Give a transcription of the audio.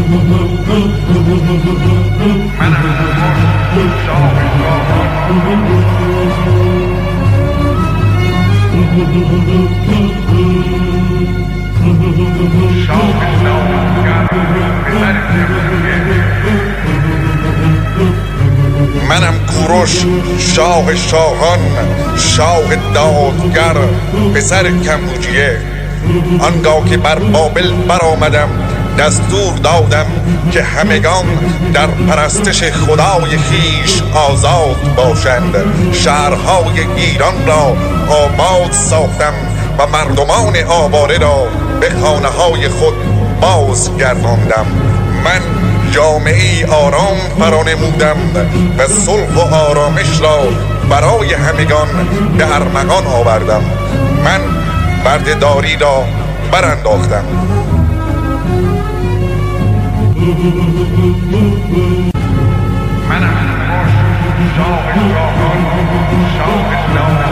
منم کوروش شاه شاهان، شاه دادگر، پسر کمبوجیه. آنگاه که بر بابل برآمدم دستور دادم که همگان در پرستش خدای خویش آزاد باشند. شهرهای ایران را آباد ساختم و مردمان آواره را به خانه‌های خود بازگرداندم. من جامعه‌ای آرام فرانمودم و صلح و آرامش را برای همگان به ارمغان آوردم. من بردهداری را برانداختم. منم شاه شاهان، شاه